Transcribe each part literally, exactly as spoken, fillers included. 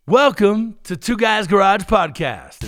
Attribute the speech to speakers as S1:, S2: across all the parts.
S1: Welcome to Two Guys Garage Podcast.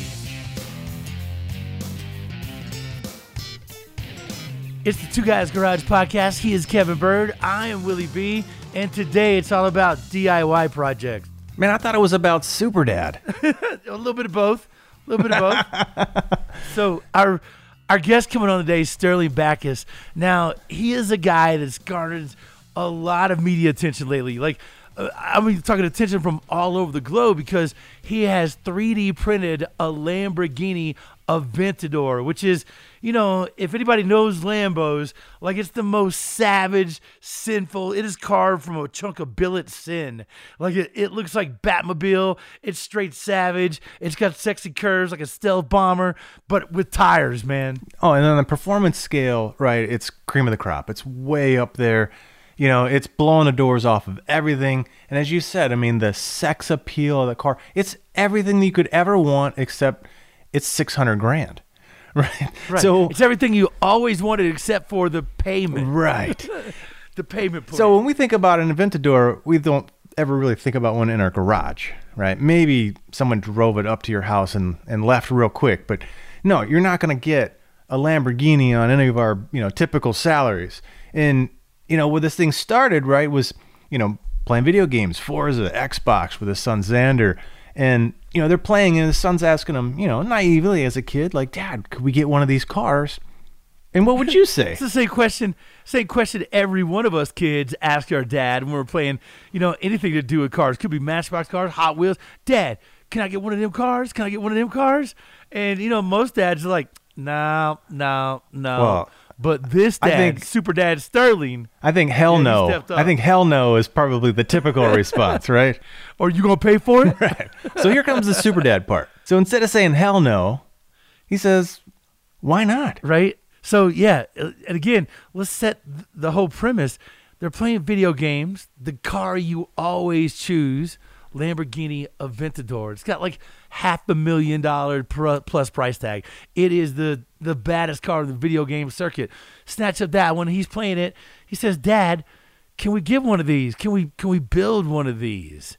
S1: It's the Two Guys Garage Podcast. He is Kevin Bird. I am Willie B. And today it's all about D I Y projects.
S2: Man, I thought it was about Super Dad.
S1: A little bit of both. A little bit of both. So our our guest coming on today is Sterling Backus. Now, he is a guy that's garnered a lot of media attention lately. Like, uh, I mean, talking attention from all over the globe because he has three D printed a Lamborghini Aventador, which is, you know, if anybody knows Lambos, like it's the most savage, sinful. It is carved from a chunk of billet sin. Like it, it looks like Batmobile. It's straight savage. It's got sexy curves like a stealth bomber, but with tires, man.
S2: Oh, and on the performance scale, right, it's cream of the crop. It's way up there. You know, it's blowing the doors off of everything. And as you said, I mean, the sex appeal of the car, it's everything that you could ever want except it's six hundred grand. Right.
S1: Right.
S2: So
S1: it's everything you always wanted except for the payment.
S2: Right.
S1: The payment plan.
S2: So when we think about an Aventador, we don't ever really think about one in our garage, right? Maybe someone drove it up to your house and, and left real quick, but no, you're not going to get a Lamborghini on any of our, you know, typical salaries. And, you know, where this thing started, right, was, you know, playing video games, Forza, Xbox with his son Xander. And, you know, they're playing and his son's asking him, you know, naively as a kid, like, Dad, could we get one of these cars? And what would you say?
S1: It's the same question, same question every one of us kids ask our dad when we're playing, you know, anything to do with cars. Could be Matchbox cars, Hot Wheels. Dad, can I get one of them cars? Can I get one of them cars? And, you know, most dads are like, no, no, no.
S2: Well,
S1: but this dad,
S2: I think,
S1: Super Dad Sterling.
S2: I think hell
S1: yeah,
S2: no. I think hell no is probably the typical response, right?
S1: Are you going to pay for it?
S2: Right. So here comes the Super Dad part. So instead of saying hell no, he says, why not?
S1: Right? So, yeah. And again, let's set the whole premise. They're playing video games. The car you always choose, Lamborghini Aventador. It's got like half a million dollar plus price tag. It is the the baddest car in the video game circuit. Snatch up that when he's playing it. He says, Dad, can we give one of these? Can we can we build one of these?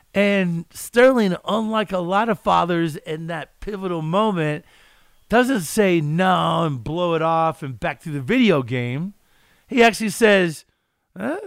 S1: And Sterling, unlike a lot of fathers in that pivotal moment, doesn't say no and blow it off and back to the video game. He actually says, huh?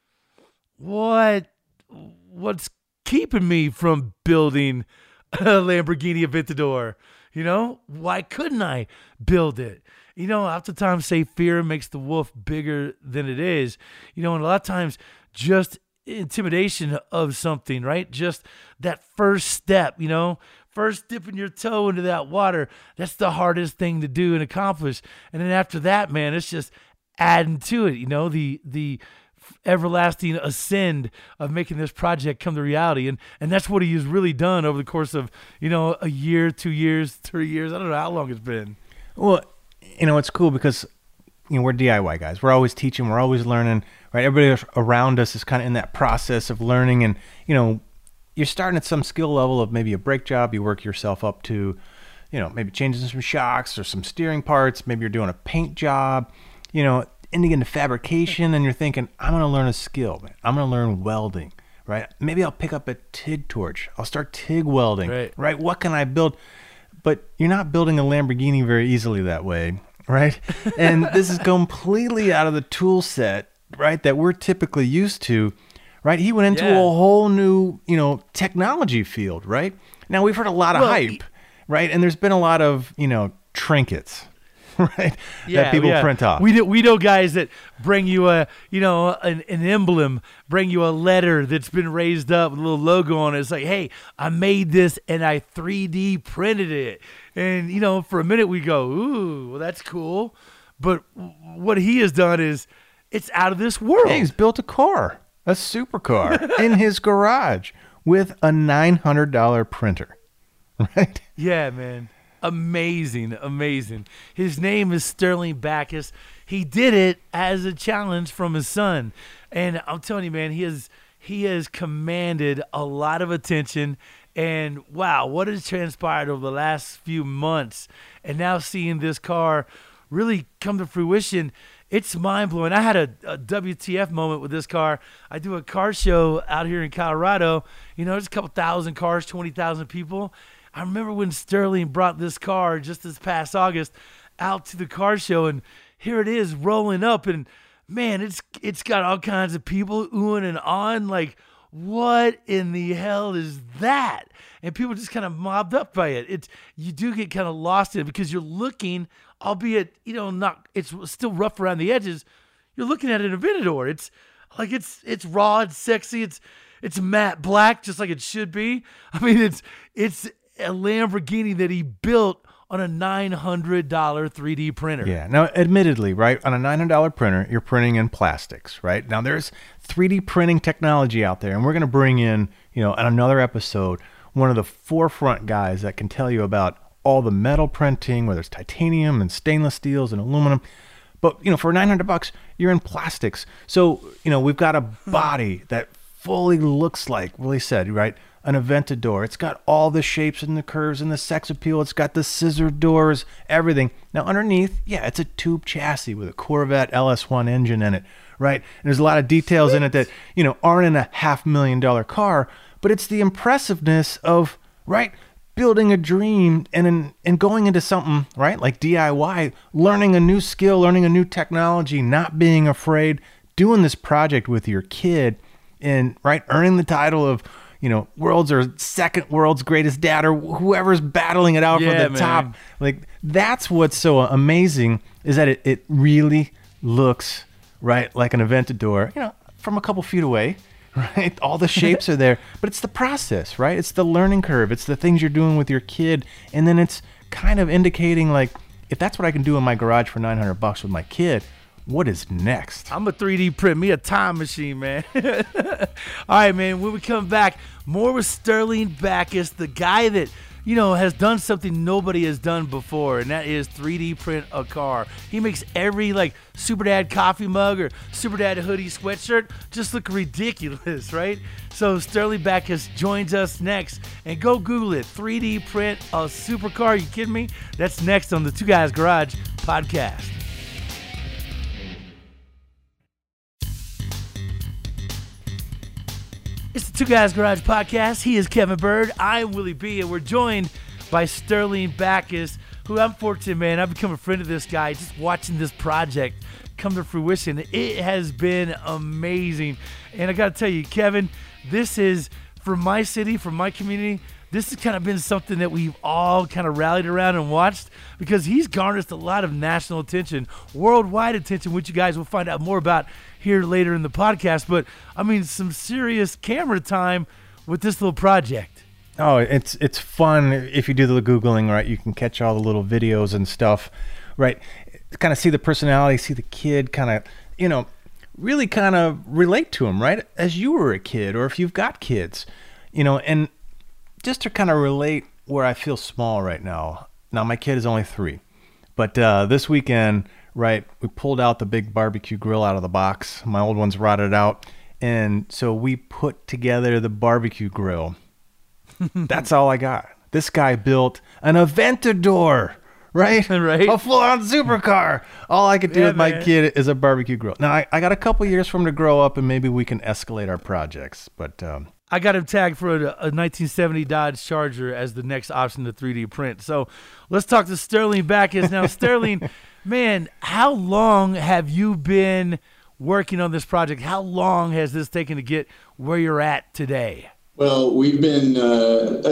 S1: What what's keeping me from building a Lamborghini Aventador? You know, why couldn't I build it? You know, oftentimes say fear makes the wolf bigger than it is. You know, and a lot of times just intimidation of something, right? Just that first step, you know, first dipping your toe into that water. That's the hardest thing to do and accomplish. And then after that, man, it's just adding to it, you know, the, the, everlasting ascend of making this project come to reality. And and that's what he has really done over the course of, you know, a year, two years, three years. I don't know how long it's been.
S2: Well, you know, it's cool because, you know, we're D I Y guys. We're always teaching. We're always learning, right? Everybody around us is kind of in that process of learning. And, you know, you're starting at some skill level of maybe a brake job. You work yourself up to, you know, maybe changing some shocks or some steering parts. Maybe you're doing a paint job, you know, ending into fabrication, and you're thinking, I'm going to learn a skill, man. I'm going to learn welding, right? Maybe I'll pick up a TIG torch. I'll start TIG welding,
S1: right?
S2: right? What can I build? But you're not building a Lamborghini very easily that way, right? And this is completely out of the tool set, right, that we're typically used to, right? He went into
S1: yeah.
S2: a whole new, you know, technology field, right? Now, we've heard a lot of
S1: well,
S2: hype, right? And there's been a lot of, you know, trinkets, right?
S1: Yeah,
S2: that people
S1: yeah.
S2: print off.
S1: We know, we know guys that bring you a, you know, an, an emblem, bring you a letter that's been raised up with a little logo on it. It's like, hey, I made this and I three D printed it. And, you know, for a minute we go, ooh, well, that's cool. But what he has done is it's out of this world.
S2: Yeah, he's built a car, a supercar in his garage with a nine hundred dollars printer, right?
S1: Yeah, man. Amazing, amazing. His name is Sterling Backus. He did it as a challenge from his son. And I'm telling you, man, he has he has commanded a lot of attention. And wow, what has transpired over the last few months. And now seeing this car really come to fruition, it's mind blowing. I had a, a W T F moment with this car. I do a car show out here in Colorado. You know, there's a couple thousand cars, twenty thousand people. I remember when Sterling brought this car just this past August out to the car show, and here it is rolling up, and man, it's it's got all kinds of people oohing and on, like, what in the hell is that? And people just kind of mobbed up by it. It's you do get kind of lost in it because you're looking, albeit, you know, not it's still rough around the edges. You're looking at an Aventador. It's like it's it's raw, it's sexy, it's it's matte black, just like it should be. I mean, it's it's a Lamborghini that he built on a nine hundred dollars three D printer.
S2: Yeah. Now, admittedly, right, on a nine hundred dollars printer, you're printing in plastics, right? Now, there's three D printing technology out there, and we're going to bring in, you know, in another episode, one of the forefront guys that can tell you about all the metal printing, whether it's titanium and stainless steels and aluminum. But, you know, for nine hundred bucks, you're in plastics. So, you know, we've got a body that fully looks like, Willie said, right, an Aventador. It's got all the shapes and the curves and the sex appeal. It's got the scissor doors, everything. Now, underneath, yeah, it's a tube chassis with a Corvette L S one engine in it, right? And there's a lot of details in it that, you know, aren't in a half million dollar car, but it's the impressiveness of, right, building a dream and in, and going into something, right, like D I Y, learning a new skill, learning a new technology, not being afraid, doing this project with your kid and, right, earning the title of, you know, world's or second world's greatest dad or whoever's battling it out
S1: Yeah,
S2: for the
S1: man.
S2: top. Like, that's what's so amazing is that it, it really looks, right, like an Aventador, you know, from a couple feet away, right? All the shapes are there, but it's the process, right? It's the learning curve. It's the things you're doing with your kid. And then it's kind of indicating, like, if that's what I can do in my garage for nine hundred bucks with my kid, what is next?
S1: I'm a three D print, me a time machine, man. All right, man, when we come back, more with Sterling Backus, the guy that, you know, has done something nobody has done before, and that is three D print a car. He makes every, like, Super Dad coffee mug or Super Dad hoodie sweatshirt just look ridiculous, right? So Sterling Backus joins us next, and go Google it, three D print a supercar. You kidding me? That's next on the Two Guys Garage podcast. It's the Two Guys Garage podcast. He is Kevin Bird. I'm Willie B. And we're joined by Sterling Backus, who I'm fortunate, man. I've become a friend of this guy just watching this project come to fruition. It has been amazing. And I got to tell you, Kevin, this is, for my city, for my community, this has kind of been something that we've all kind of rallied around and watched because he's garnered a lot of national attention, worldwide attention, which you guys will find out more about here later in the podcast. But, I mean, some serious camera time with this little project.
S2: Oh, it's it's fun if you do the Googling, right? You can catch all the little videos and stuff, right? Kind of see the personality, see the kid kind of, you know, really kind of relate to him, right? As you were a kid or if you've got kids, you know, and just to kind of relate where I feel small right now. Now, my kid is only three, but uh, this weekend, right, we pulled out the big barbecue grill out of the box. My old one's rotted out. And so we put together the barbecue grill. That's all I got. This guy built an Aventador, right?
S1: Right.
S2: A full-on supercar. All I could do
S1: Yeah,
S2: with my
S1: man.
S2: kid is a barbecue grill. Now, I, I got a couple years for him to grow up, and maybe we can escalate our projects. But um,
S1: I got him tagged for a, a nineteen seventy Dodge Charger as the next option to three D print. So let's talk to Sterling Backus. Now, Sterling, man, how long have you been working on this project? How long has this taken to get where you're at today?
S3: Well, we've been, uh,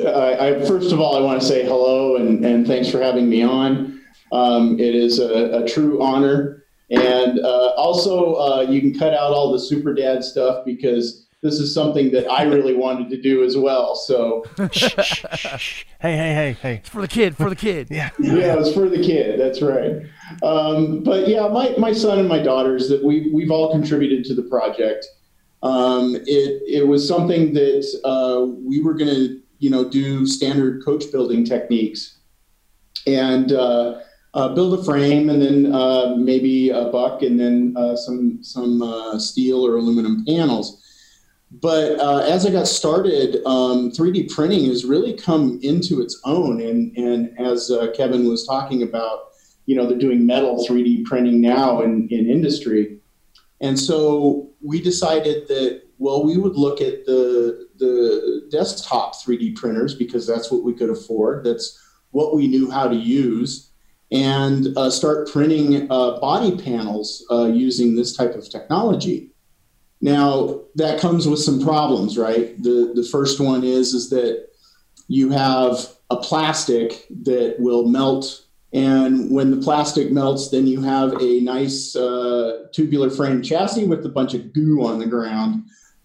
S3: I, I, first of all, I want to say hello and, and thanks for having me on. Um, it is a, a true honor. And uh, also, uh, you can cut out all the Super Dad stuff because this is something that I really wanted to do as well. So,
S2: shh, shh, shh. hey, hey, hey, hey.
S1: It's for the kid, for the kid.
S2: Yeah.
S3: Yeah, it's for the kid. That's right. Um, but yeah, my, my son and my daughters, that we, we've all contributed to the project. Um, it, it was something that uh, we were going to, you know, do standard coach building techniques and uh, uh, build a frame and then uh, maybe a buck and then uh, some, some uh, steel or aluminum panels. But uh, as I got started, um, three D printing has really come into its own. And, and as uh, Kevin was talking about, you know, they're doing metal three D printing now in, in industry. And so we decided that, well, we would look at the, the desktop three D printers because that's what we could afford. That's what we knew how to use, and uh, start printing uh, body panels uh, using this type of technology. Now, that comes with some problems, right? The, the first one is, is that you have a plastic that will melt. And when the plastic melts, then you have a nice uh, tubular frame chassis with a bunch of goo on the ground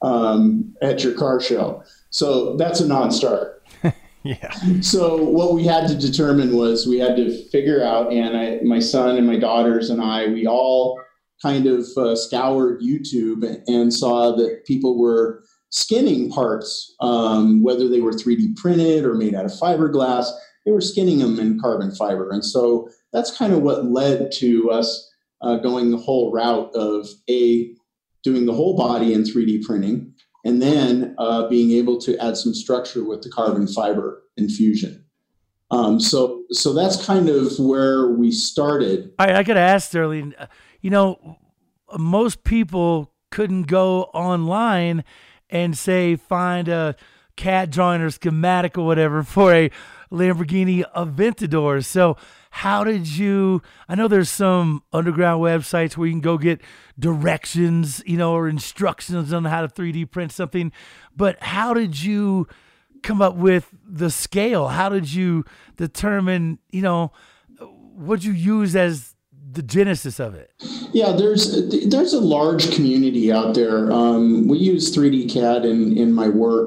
S3: um, at your car show. So that's a non-starter.
S2: Yeah.
S3: So what we had to determine was we had to figure out, and I, my son and my daughters and I, we all kind of uh, scoured YouTube and saw that people were skinning parts, um, whether they were three D printed or made out of fiberglass. They were skinning them in carbon fiber. And so that's kind of what led to us uh, going the whole route of A, doing the whole body in three D printing, and then uh, being able to add some structure with the carbon fiber infusion. Um, so so that's kind of where we started.
S1: All right, I got to ask, Sterling, you know, most people couldn't go online and say find a C A D drawing or schematic or whatever for a Lamborghini Aventador. So how did you, I know there's some underground websites where you can go get directions, you know, or instructions on how to three D print something, but how did you come up with the scale? How did you determine, you know, what you use as the genesis of it?
S3: Yeah, there's there's a large community out there. Um, we use three D C A D in, in my work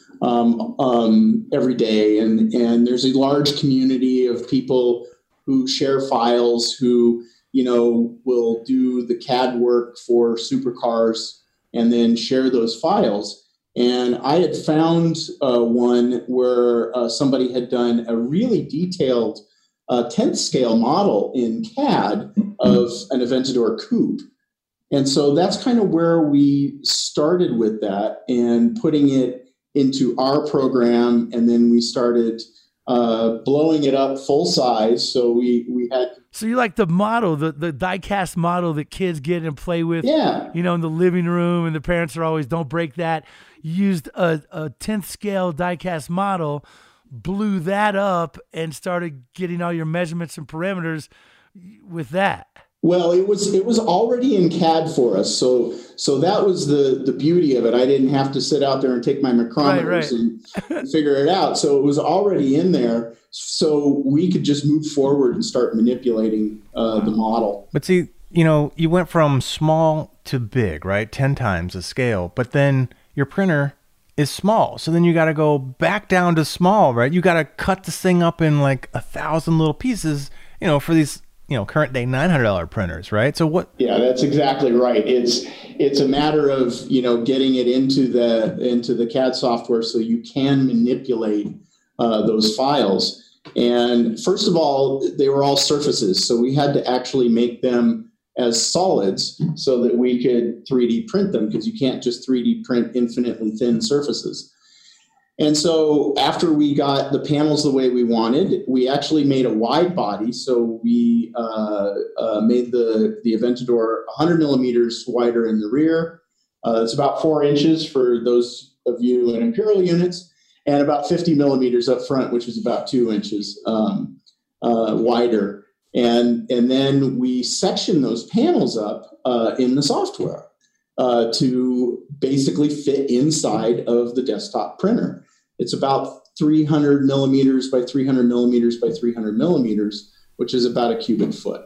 S3: um, um, every day, and and there's a large community of people who share files, who you know will do the C A D work for supercars, and then share those files. And I had found uh, one where uh, somebody had done a really detailed uh, tenth scale model in C A D of an Aventador coupe. And so that's kind of where we started with that and putting it into our program. And then we started uh, blowing it up full size. So we, we had.
S1: So you like the model, the, the die-cast model that kids get and play with,
S3: yeah.
S1: you know, in the living room, and the parents are always, don't break that. You used a, a tenth scale die-cast model, blew that up, and started getting all your measurements and parameters with that.
S3: Well, it was it was already in C A D for us, so so that was the the beauty of it. I didn't have to sit out there and take my micrometers right, right. and figure it out. So it was already in there, so we could just move forward and start manipulating uh, the model.
S2: But see, you know, you went from small to big, right? Ten times the scale, but then your printer is small, so then you got to go back down to small, right? You got to cut this thing up in like a thousand little pieces, you know, for these. You know, current day nine hundred dollars printers, right? So what?
S3: Yeah, that's exactly right. It's it's a matter of, you know, getting it into the into the C A D software so you can manipulate uh, those files. And first of all, they were all surfaces, so we had to actually make them as solids so that we could three D print them, because you can't just three D print infinitely thin surfaces. And so after we got the panels the way we wanted, we actually made a wide body. So we uh, uh, made the, the Aventador one hundred millimeters wider in the rear. Uh, it's about four inches for those of you in imperial units, and about fifty millimeters up front, which is about two inches um, uh, wider. And, and then we section those panels up uh, in the software uh, to basically fit inside of the desktop printer. It's about three hundred millimeters by three hundred millimeters by three hundred millimeters, which is about a cubic foot.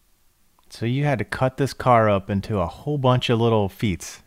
S2: So you had to cut this car up into a whole bunch of little feats.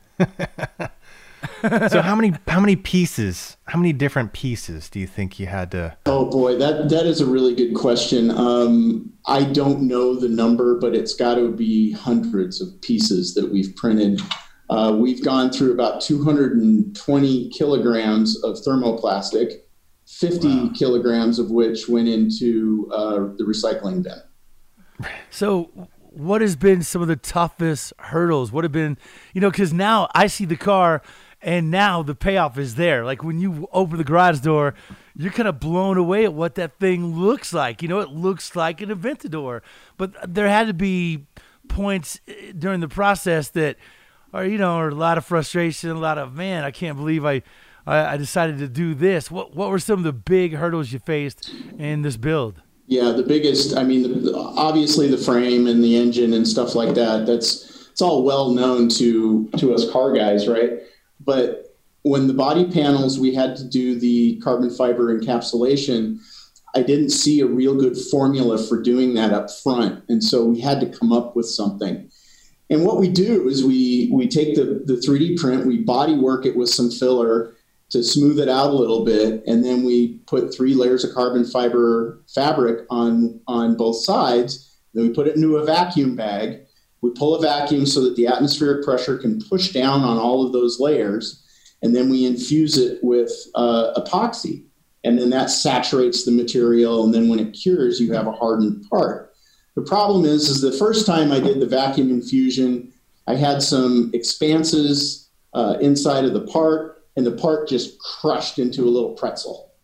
S2: So how many how many pieces, how many different pieces do you think you had to?
S3: Oh boy, that that is a really good question. Um, I don't know the number, but it's got to be hundreds of pieces that we've printed. Uh, we've gone through about two hundred twenty kilograms of thermoplastic, fifty wow. kilograms of which went into uh, the recycling bin.
S1: So what has been some of the toughest hurdles? What have been, you know, because now I see the car And now the payoff is there. Like when you open the garage door, you're kind of blown away at what that thing looks like. You know, it looks like an Aventador. But there had to be points during the process that are, you know, are a lot of frustration, a lot of, man, I can't believe I, I, I decided to do this. What what were some of the big hurdles you faced in this build?
S3: Yeah, the biggest, I mean, the, obviously the frame and the engine and stuff like that, that's, it's all well known to, to us car guys, right? But when the body panels, we had to do the carbon fiber encapsulation, I didn't see a real good formula for doing that up front. And so we had to come up with something. And what we do is we, we take the, the three D print, we body work it with some filler to smooth it out a little bit. And then we put three layers of carbon fiber fabric on, on both sides. Then we put it into a vacuum bag. We pull a vacuum so that the atmospheric pressure can push down on all of those layers. And then we infuse it with uh, epoxy. And then that saturates the material. And then when it cures, you have a hardened part. The problem is, is the first time I did the vacuum infusion, I had some expanses uh, inside of the part, and the part just crushed into a little pretzel.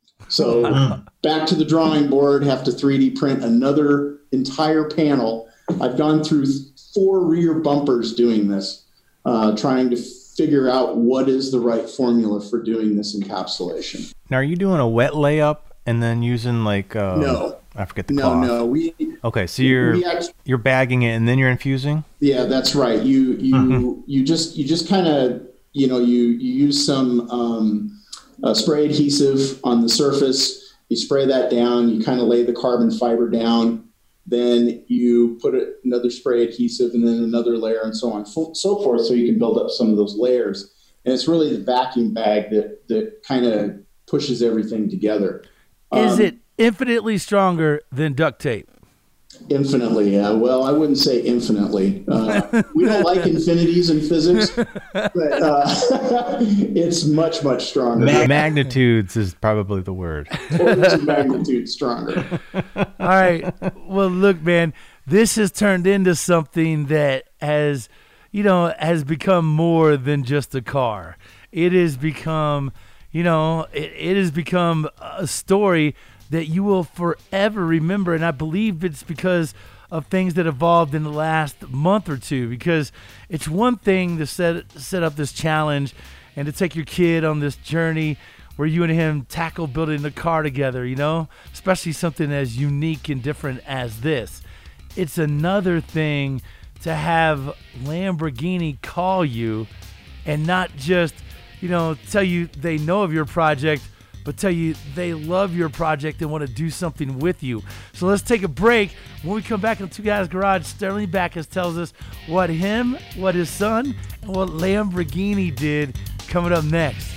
S3: So back to the drawing board, have to three D print another entire panel. I've gone through four rear bumpers doing this, uh, trying to figure out what is the right formula for doing this encapsulation.
S2: Now, are you doing a wet layup and then using like uh,
S3: no,
S2: I forget the
S3: no,
S2: cloth.
S3: no. We
S2: okay, so you're
S3: actually,
S2: you're bagging it and then you're infusing.
S3: Yeah, that's right. You you
S2: Mm-hmm.
S3: you just you just kind of you know you you use some um, uh, spray adhesive on the surface. You spray that down. You kind of lay the carbon fiber down. Then you put it, another spray adhesive and then another layer and so on and so forth, so you can build up some of those layers. And it's really the vacuum bag that, that kind of pushes everything together.
S1: Is
S3: um,
S1: it infinitely stronger than duct tape?
S3: Infinitely, yeah. Well, I wouldn't say infinitely. Uh, we don't like infinities in physics, but uh, it's much, much stronger.
S2: Ma- magnitudes is probably the word.
S3: Orders of magnitude stronger.
S1: All right. Well, look, man, this has turned into something that has, you know, has become more than just a car. It has become, you know, it, it has become a story that you will forever remember. And I believe it's because of things that evolved in the last month or two, because it's one thing to set, set up this challenge and to take your kid on this journey where you and him tackle building the car together, you know, especially something as unique and different as this. It's another thing to have Lamborghini call you and not just, you know, tell you they know of your project, but tell you they love your project and want to do something with you. So let's take a break. When we come back on Two Guys Garage, Sterling Backus tells us what him, what his son, and what Lamborghini did coming up next.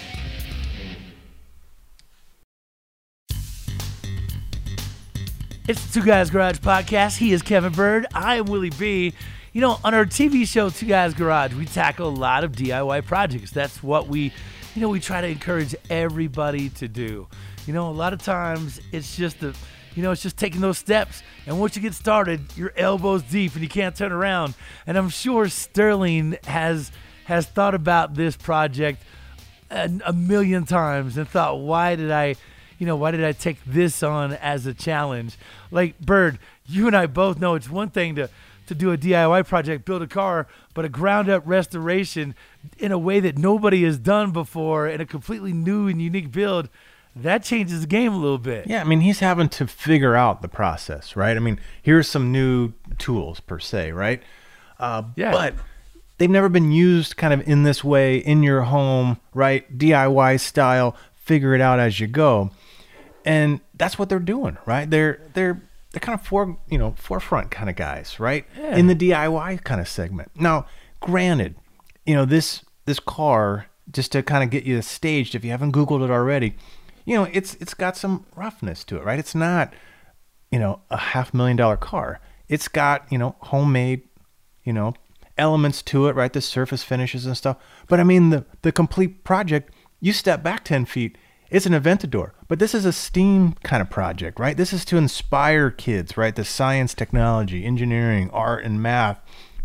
S1: It's the Two Guys Garage podcast. He is Kevin Bird. I am Willie B. You know, on our T V show, Two Guys Garage, we tackle a lot of D I Y projects. That's what we, you know, we try to encourage everybody to do. You know, a lot of times it's just the, you know, it's just taking those steps. And once you get started, you're elbows deep and you can't turn around. And I'm sure Sterling has has thought about this project a, a million times and thought, why did I, you know, why did I take this on as a challenge? Like, Bird, you and I both know it's one thing to to do a D I Y project, build a car, but a ground up restoration in a way that nobody has done before in a completely new and unique build, that changes the game a little bit.
S2: Yeah, I mean, he's having to figure out the process, right? I mean, here's some new tools per se, right? Uh,
S1: Yeah.
S2: But they've never been used kind of in this way in your home, right? D I Y style, figure it out as you go. And that's what they're doing, right? They're they're they're kind of for you know forefront kind of guys, right?
S1: Yeah.
S2: In the D I Y kind of segment. Now, granted, you know this this car, just to kind of get you staged, if you haven't Googled it already, you know it's it's got some roughness to it, right? It's not you know a half million dollar car. It's got you know homemade you know elements to it, right? The surface finishes and stuff. But I mean the the complete project. You step back ten feet. It's an Aventador, but this is a STEAM kind of project, right? This is to inspire kids, right? The science, technology, engineering, art, and math,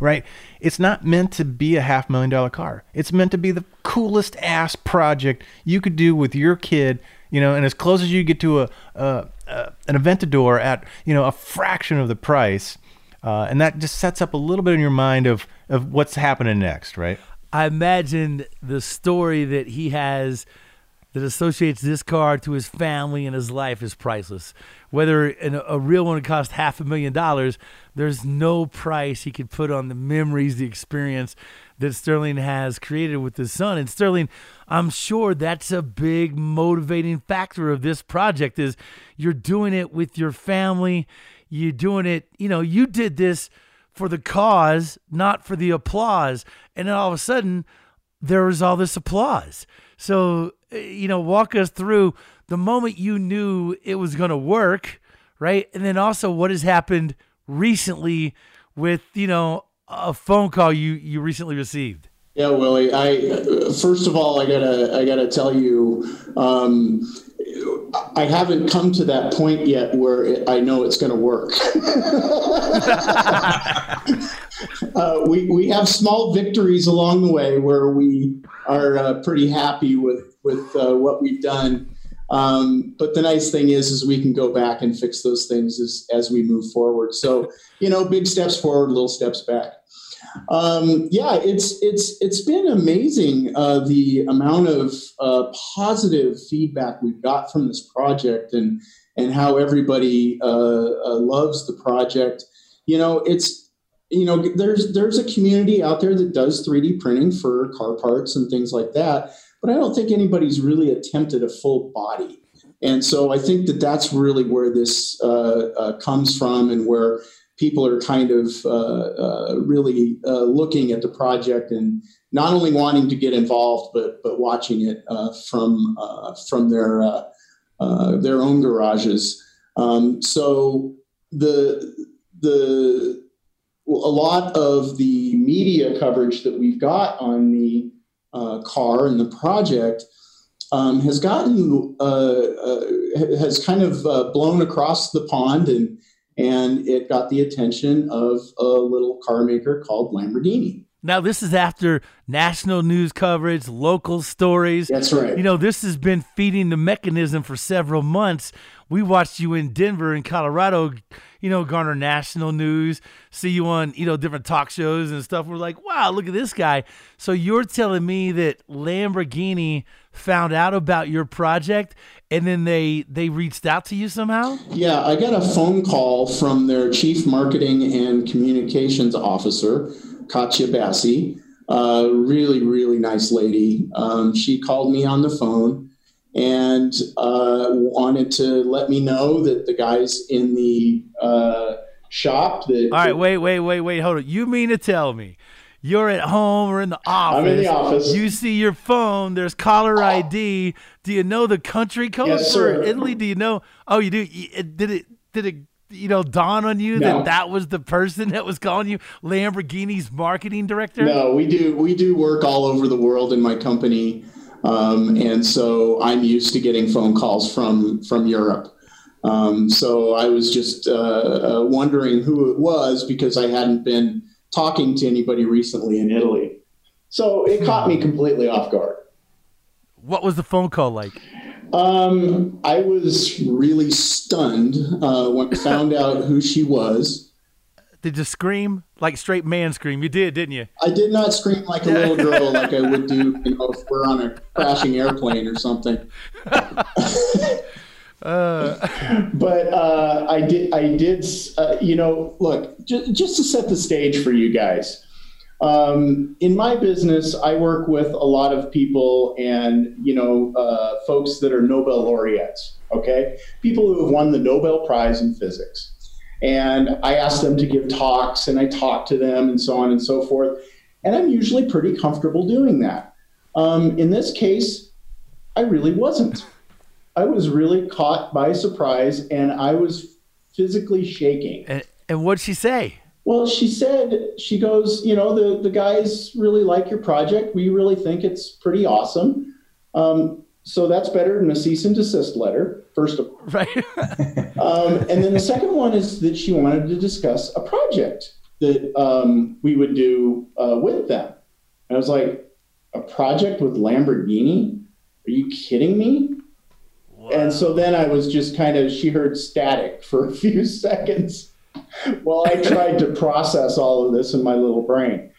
S2: right? It's not meant to be a half million dollar car. It's meant to be the coolest ass project you could do with your kid, you know, and as close as you get to a, a, a an Aventador at, you know, a fraction of the price. Uh, and that just sets up a little bit in your mind of, of what's happening next, right?
S1: I imagine the story that he has that associates this car to his family and his life is priceless. Whether in a, a real one would cost half a million dollars, there's no price he could put on the memories, the experience that Sterling has created with his son. And Sterling, I'm sure that's a big motivating factor of this project is you're doing it with your family. You're doing it, you know, you did this for the cause, not for the applause. And then all of a sudden, there was all this applause. So, you know, walk us through the moment you knew it was going to work, right? And then also what has happened recently with, you know, a phone call you, you recently received.
S3: Yeah, Willie, I, first of all, I gotta, I gotta tell you, um, I haven't come to that point yet where it, I know it's going to work. uh, we we have small victories along the way where we are uh, pretty happy with with uh, what we've done. Um, but the nice thing is, is we can go back and fix those things as as we move forward. So you know, big steps forward, little steps back. Um, yeah, it's it's it's been amazing uh, the amount of uh, positive feedback we've got from this project, and and how everybody uh, uh, loves the project. You know, it's you know there's there's a community out there that does three D printing for car parts and things like that, but I don't think anybody's really attempted a full body. And so I think that that's really where this uh, uh, comes from, and where people are kind of uh, uh, really uh, looking at the project and not only wanting to get involved, but but watching it uh, from uh, from their uh, uh, their own garages. Um, so the the a lot of the media coverage that we've got on the uh, car and the project um, has gotten uh, uh, has kind of uh, blown across the pond, and and it got the attention of a little car maker called Lamborghini.
S1: Now, this is after national news coverage, local stories.
S3: That's right.
S1: You know, this has been feeding the mechanism for several months. We watched you in Denver and Colorado, you know, garner national news, see you on, you know, different talk shows and stuff. We're like, wow, look at this guy. So you're telling me that Lamborghini found out about your project and then they they reached out to you somehow?
S3: Yeah, I got a phone call from their chief marketing and communications officer, Katya Bassi. Uh, really, really nice lady. Um, she called me on the phone and uh, wanted to let me know that the guys in the uh, shop that...
S1: All right, wait, wait, wait, wait, hold on. You mean to tell me you're at home or in the office?
S3: I'm in the office.
S1: You see your phone, there's caller I D. Do you know the country code
S3: Yes,
S1: for
S3: sir.
S1: Italy? Do you know? Oh, you do? Did it, did it, you know, dawn on you
S3: No.
S1: that that was the person that was calling you, Lamborghini's marketing director?
S3: No, we do we do work all over the world in my company, um, and so I'm used to getting phone calls from from Europe. Um, so I was just uh, uh, wondering who it was because I hadn't been talking to anybody recently in Italy. So it caught me completely off guard.
S1: What was the phone call like?
S3: Um, I was really stunned uh, when I found out who she was.
S1: Did you scream? Like straight man scream? You did, didn't you?
S3: I did not scream like a little girl like I would do, you know, if we're on a crashing airplane or something.
S1: Uh,
S3: but uh, I did, I did, uh, you know, look, just, just to set the stage for you guys. Um, in my business, I work with a lot of people and, you know, uh, folks that are Nobel laureates, okay? People who have won the Nobel Prize in physics. And I ask them to give talks and I talk to them and so on and so forth. And I'm usually pretty comfortable doing that. Um, in this case, I really wasn't. I was really caught by surprise and I was physically shaking.
S1: and, and what'd she say?
S3: Well, she said, she goes, you know, the, the guys really like your project. We really think it's pretty awesome. Um, so that's better than a cease and desist letter, first of all.
S1: Right.
S3: Um, and then the second one is that she wanted to discuss a project that um, we would do uh, with them. And I was like, a project with Lamborghini? Are you kidding me? Wow. And so then I was just kind of, she heard static for a few seconds while I tried to process all of this in my little brain.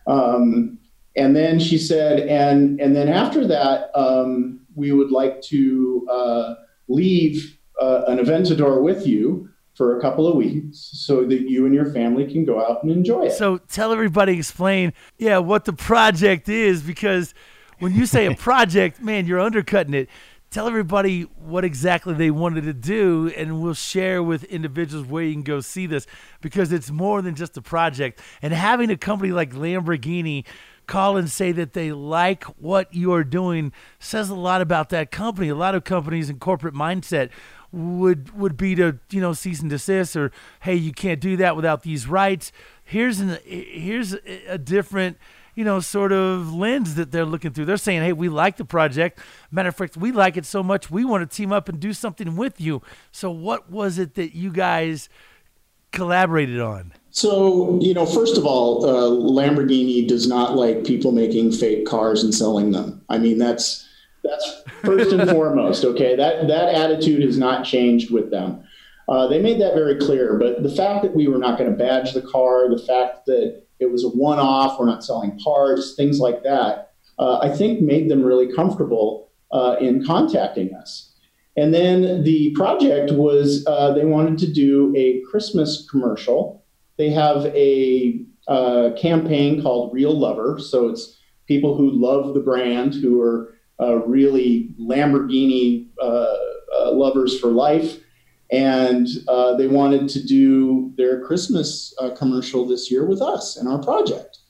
S3: Um, and then she said, and and then after that, um, we would like to uh, leave uh, an Aventador with you for a couple of weeks so that you and your family can go out and enjoy it.
S1: So tell everybody, explain, yeah, what the project is, because when you say a project, man, you're undercutting it. Tell everybody what exactly they wanted to do, and we'll share with individuals where you can go see this, because it's more than just a project. And having a company like Lamborghini call and say that they like what you are doing says a lot about that company. A lot of companies in corporate mindset would would be to, you know, cease and desist, or, hey, you can't do that without these rights. Here's an here's a different, you know, sort of lens that they're looking through. They're saying, hey, we like the project. Matter of fact, we like it so much, we want to team up and do something with you. So what was it that you guys collaborated on?
S3: So, you know, first of all, uh, Lamborghini does not like people making fake cars and selling them. I mean, that's that's first and foremost, okay? That that attitude has not changed with them. Uh, they made that very clear. But the fact that we were not going to badge the car, the fact that it was a one-off, we're not selling parts, things like that, uh, I think made them really comfortable uh, in contacting us. And then the project was uh, they wanted to do a Christmas commercial. They have a uh, campaign called Real Lover. So it's people who love the brand, who are uh, really Lamborghini uh, uh, lovers for life. And uh, they wanted to do their Christmas uh, commercial this year with us and our project.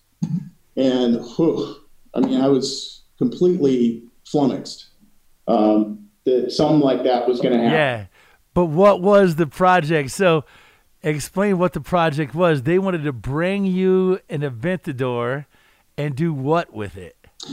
S3: And whew, I mean, I was completely flummoxed um, that something like that was going to happen.
S1: Yeah, but what was the project? So explain what the project was. They wanted to bring you an Aventador and do what with it?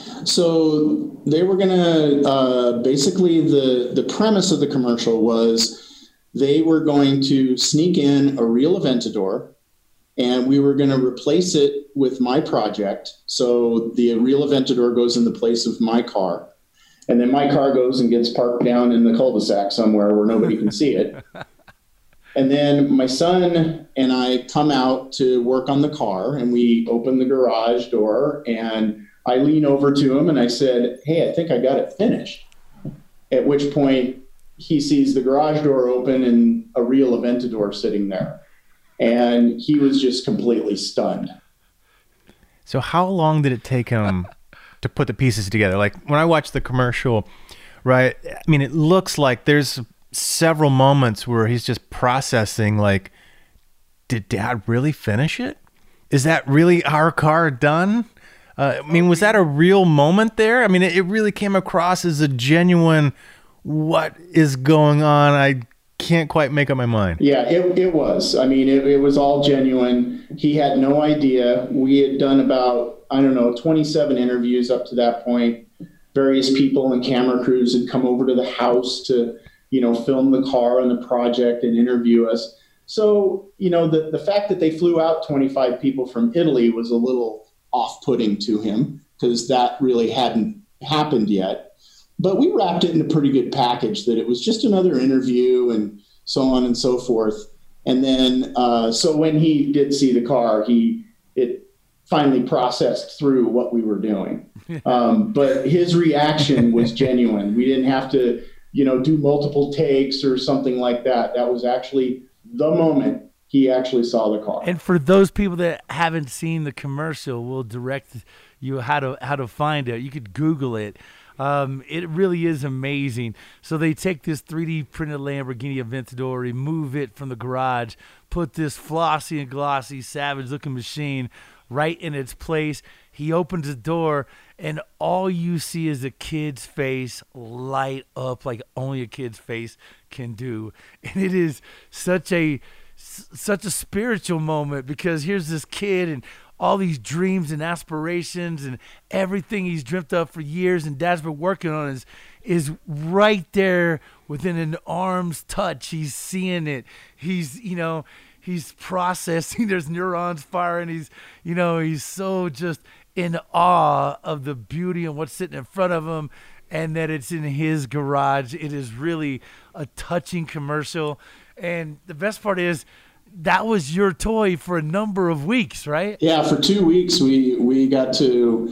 S3: So they were going to, uh, basically the, the premise of the commercial was they were going to sneak in a real Aventador, and we were going to replace it with my project. So the real Aventador goes in the place of my car. And then my car goes and gets parked down in the cul-de-sac somewhere where nobody can see it. And then my son and I come out to work on the car, and we open the garage door, and I lean over to him and I said, hey, I think I got it finished. At which point he sees the garage door open and a real Aventador sitting there. And he was just completely stunned.
S2: So how long did it take him to put the pieces together? Like when I watched the commercial, right? I mean, it looks like there's several moments where he's just processing, like, did Dad really finish it? Is that really our car done? Uh, I mean, was that a real moment there? I mean, it, it really came across as a genuine, what is going on? I can't quite make up my mind.
S3: Yeah, it, it was. I mean, it, it was all genuine. He had no idea. We had done about, I don't know, twenty-seven interviews up to that point. Various people and camera crews had come over to the house to, you know, film the car and the project and interview us. So, you know, the, the fact that they flew out twenty-five people from Italy was a little off-putting to him, because that really hadn't happened yet. But we wrapped it in a pretty good package, that it was just another interview and so on and so forth. And then, uh, so when he did see the car, he it finally processed through what we were doing. Um, but his reaction was genuine. We didn't have to, you know, do multiple takes or something like that. That was actually the moment he actually saw the car.
S1: And for those people that haven't seen the commercial, we'll direct you how to how to find it. You could Google it. Um, it really is amazing. So they take this three D printed Lamborghini Aventador, remove it from the garage, put this flossy and glossy, savage-looking machine right in its place. He opens the door, and all you see is a kid's face light up like only a kid's face can do. And it is such a such a spiritual moment, because here's this kid and all these dreams and aspirations and everything he's dreamt up for years and Dad's been working on is is right there within an arm's touch. He's seeing it. He's, you know, he's processing. There's neurons firing. He's, you know, he's so just in awe of the beauty and what's sitting in front of him, and that it's in his garage. It is really a touching commercial. And the best part is that was your toy for a number of weeks, right?
S3: Yeah, for two weeks we we got to,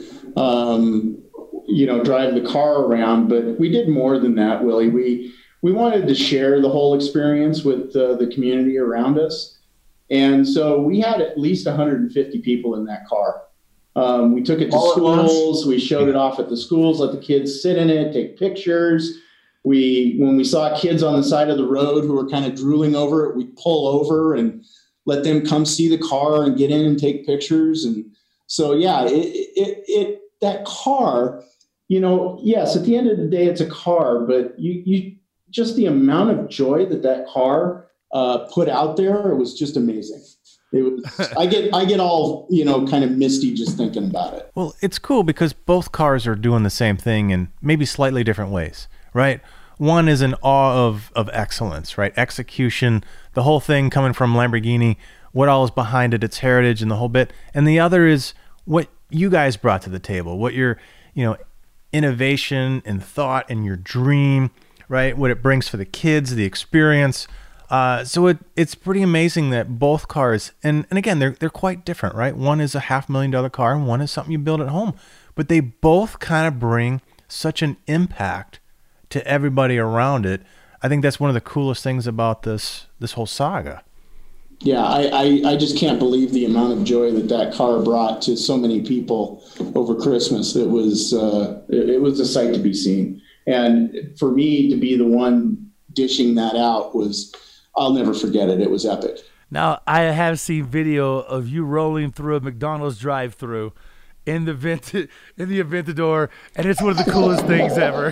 S3: um, you know, drive the car around, but we did more than that, Willie. We we wanted to share the whole experience with uh, the community around us, and so we had at least one hundred fifty people in that car. Um, we took it to
S1: All at once?
S3: schools. We showed it off at the schools, let the kids sit in it, take pictures. We, when we saw kids on the side of the road who were kind of drooling over it, we'd pull over and let them come see the car and get in and take pictures. And so, yeah, it, it, it, that car, you know, yes, at the end of the day, it's a car, but you, you, just the amount of joy that that car uh, put out there, it was just amazing. It was, I get, I get all, you know, kind of misty just thinking about it.
S2: Well, it's cool because both cars are doing the same thing in maybe slightly different ways, right? One is in awe of, of excellence, right? Execution, the whole thing coming from Lamborghini, what all is behind it, its heritage and the whole bit. And the other is what you guys brought to the table, what your, you know, innovation and thought and your dream, right? What it brings for the kids, the experience. Uh, so it, it's pretty amazing that both cars, and, and again, they're, they're quite different, right? One is a half million dollar car and one is something you build at home, but they both kind of bring such an impact to everybody around it. I think that's one of the coolest things about this, this whole saga.
S3: Yeah, I, I, I just can't believe the amount of joy that that car brought to so many people over Christmas. It was, uh, it, it was a sight to be seen. And for me to be the one dishing that out was, I'll never forget it. It was epic.
S1: Now, I have seen video of you rolling through a McDonald's drive-thru in the vent in the Aventador, and it's one of the coolest things ever.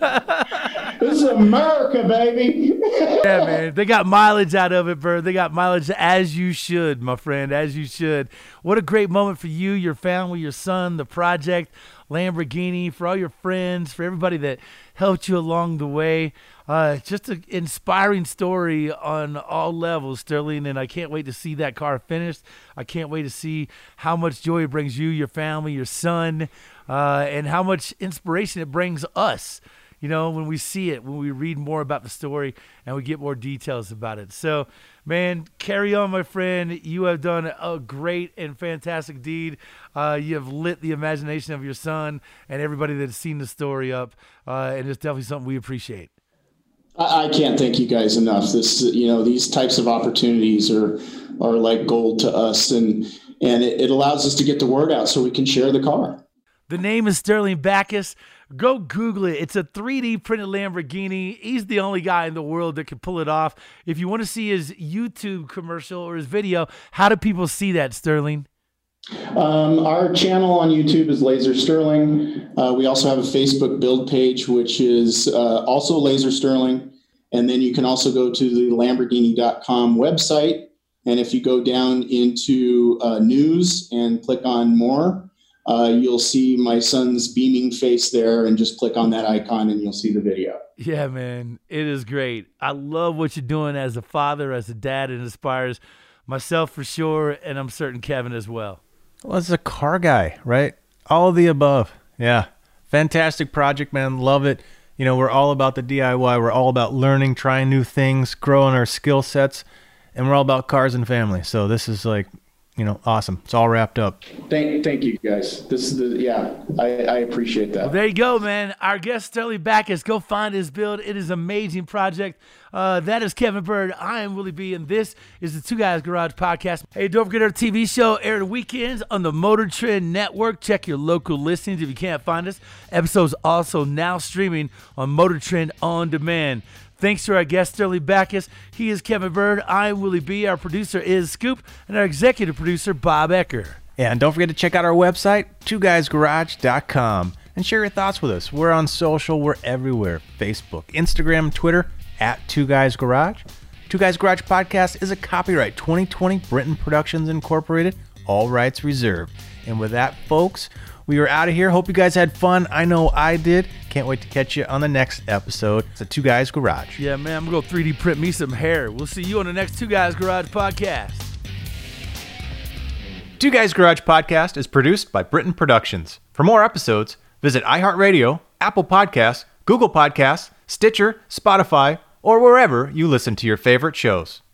S3: This is America, baby.
S1: Yeah, man. They got mileage out of it, Bird. They got mileage as you should, my friend, as you should. What a great moment for you, your family, your son, the project, Lamborghini, for all your friends, for everybody that helped you along the way. Uh, just an inspiring story on all levels, Sterling, and I can't wait to see that car finished. I can't wait to see how much joy it brings you, your family, your son, uh, and how much inspiration it brings us, you know, when we see it, when we read more about the story and we get more details about it. So, man, carry on, my friend. You have done a great and fantastic deed. Uh, you have lit the imagination of your son and everybody that's seen the story up, uh, and it's definitely something we appreciate.
S3: I, I can't thank you guys enough. This, you know, these types of opportunities are are like gold to us, and and it, it allows us to get the word out so we can share the car.
S1: The name is Sterling Backus. Go Google it. It's a three D printed Lamborghini. He's the only guy in the world that can pull it off. If you want to see his YouTube commercial or his video, how do people see that, Sterling?
S3: Um, our channel on YouTube is Laser Sterling. Uh, we also have a Facebook build page, which is uh, also Laser Sterling. And then you can also go to the Lamborghini dot com website. And if you go down into uh, news and click on more, uh, you'll see my son's beaming face there, and just click on that icon and you'll see the video.
S1: Yeah, man, it is great. I love what you're doing as a father, as a dad. It inspires myself for sure, and I'm certain Kevin as well.
S2: Well, as a car guy, right? All of the above. Yeah. Fantastic project, man. Love it. You know, we're all about the D I Y. We're all about learning, trying new things, growing our skill sets, and we're all about cars and family. So this is like, you know, awesome. It's all wrapped up.
S3: Thank, thank you, guys. This is the, yeah, I, I appreciate that.
S1: Well, there you go, man. Our guest, Sterling Backus. Go find his build. It is an amazing project. Uh, that is Kevin Bird. I am Willie B, and this is the Two Guys Garage Podcast. Hey, don't forget our T V show aired weekends on the Motor Trend Network. Check your local listings if you can't find us. Episodes also now streaming on Motor Trend On Demand. Thanks to our guest, Sterling Backus. He is Kevin Bird. I'm Willie B. Our producer is Scoop, and our executive producer, Bob Ecker.
S2: Yeah, and don't forget to check out our website, two guys garage dot com, and share your thoughts with us. We're on social. We're everywhere. Facebook, Instagram, Twitter, at Two Guys Garage. Two Guys Garage Podcast is a copyright twenty twenty Britton Productions Incorporated. all rights reserved. And with that, folks, we are out of here. Hope you guys had fun. I know I did. Can't wait to catch you on the next episode. It's a Two Guys Garage.
S1: Yeah, man, I'm going to go three D print me some hair. We'll see you on the next Two Guys Garage podcast.
S2: Two Guys Garage podcast is produced by Britain Productions. For more episodes, visit iHeartRadio, Apple Podcasts, Google Podcasts, Stitcher, Spotify, or wherever you listen to your favorite shows.